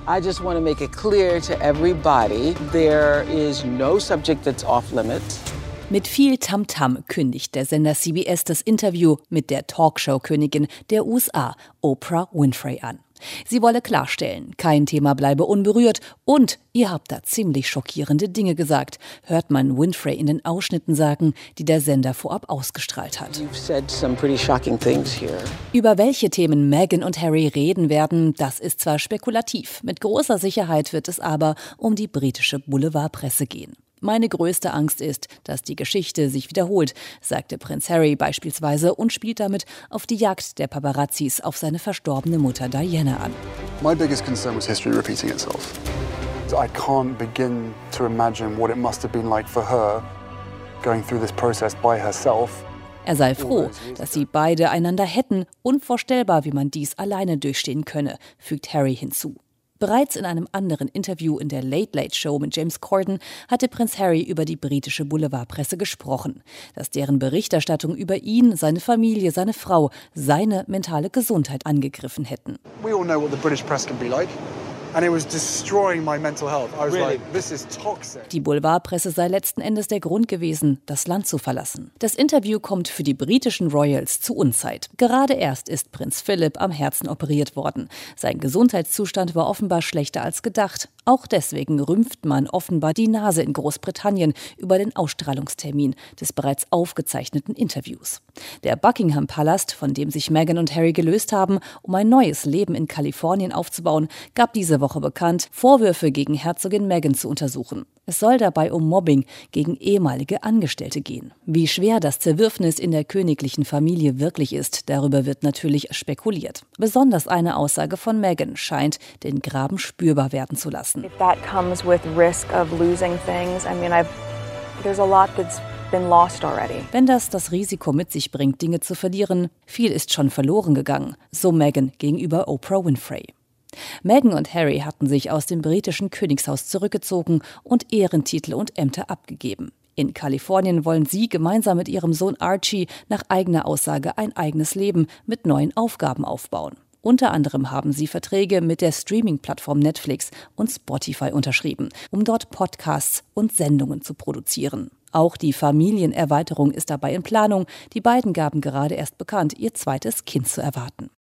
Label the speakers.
Speaker 1: I just want to make it clear to everybody, there is no subject that's off limits.
Speaker 2: Mit viel Tamtam kündigt der Sender CBS das Interview mit der Talkshow-Königin der USA, Oprah Winfrey, an. Sie wolle klarstellen, kein Thema bleibe unberührt und ihr habt da ziemlich schockierende Dinge gesagt, hört man Winfrey in den Ausschnitten sagen, die der Sender vorab ausgestrahlt hat.
Speaker 1: You've said some pretty shocking things here.
Speaker 2: Über welche Themen Meghan und Harry reden werden, das ist zwar spekulativ, mit großer Sicherheit wird es aber um die britische Boulevardpresse gehen. Meine größte Angst ist, dass die Geschichte sich wiederholt, sagte Prinz Harry beispielsweise und spielt damit auf die Jagd der Paparazzis auf seine verstorbene Mutter Diana an.
Speaker 3: My biggest concern was history repeating itself. I can't begin to imagine what it must have been like for her going through this process by herself.
Speaker 2: Er sei froh, dass sie beide einander hätten, unvorstellbar, wie man dies alleine durchstehen könne, fügt Harry hinzu. Bereits in einem anderen Interview in der Late Late Show mit James Corden hatte Prinz Harry über die britische Boulevardpresse gesprochen, dass deren Berichterstattung über ihn, seine Familie, seine Frau, seine mentale Gesundheit angegriffen hätten.
Speaker 3: We all know what the British press can be like. And it was destroying my mental health. I was like, this is toxic.
Speaker 2: Die Boulevardpresse sei letzten Endes der Grund gewesen, das Land zu verlassen. Das Interview kommt für die britischen Royals zu Unzeit. Gerade erst ist Prinz Philipp am Herzen operiert worden. Sein Gesundheitszustand war offenbar schlechter als gedacht. Auch deswegen rümpft man offenbar die Nase in Großbritannien über den Ausstrahlungstermin des bereits aufgezeichneten Interviews. Der Buckingham-Palast, von dem sich Meghan und Harry gelöst haben, um ein neues Leben in Kalifornien aufzubauen, gab diese Woche bekannt, Vorwürfe gegen Herzogin Meghan zu untersuchen. Es soll dabei um Mobbing gegen ehemalige Angestellte gehen. Wie schwer das Zerwürfnis in der königlichen Familie wirklich ist, darüber wird natürlich spekuliert. Besonders eine Aussage von Meghan scheint, den Graben spürbar werden zu lassen.
Speaker 4: If that comes with risk of losing things, there's a lot that's been lost already.
Speaker 2: Wenn das Risiko mit sich bringt, Dinge zu verlieren, viel ist schon verloren gegangen, so Meghan gegenüber Oprah Winfrey. Meghan und Harry hatten sich aus dem britischen Königshaus zurückgezogen und Ehrentitel und Ämter abgegeben. In Kalifornien wollen sie gemeinsam mit ihrem Sohn Archie nach eigener Aussage ein eigenes Leben mit neuen Aufgaben aufbauen. Unter anderem haben sie Verträge mit der Streaming-Plattform Netflix und Spotify unterschrieben, um dort Podcasts und Sendungen zu produzieren. Auch die Familienerweiterung ist dabei in Planung. Die beiden gaben gerade erst bekannt, ihr zweites Kind zu erwarten.